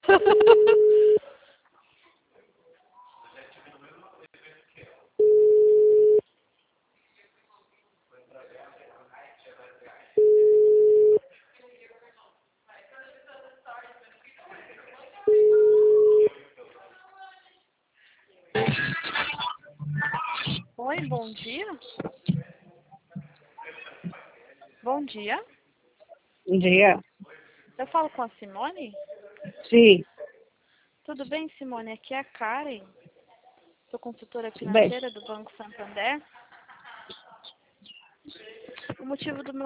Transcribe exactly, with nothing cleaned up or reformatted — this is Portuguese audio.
Oi, bom dia. Bom dia. Bom dia. Eu falo com a Simone? Sim, Tudo bem, Simone? Aqui é a Karen. Sou consultora tudo bem. financeira do Banco Santander. O motivo do meu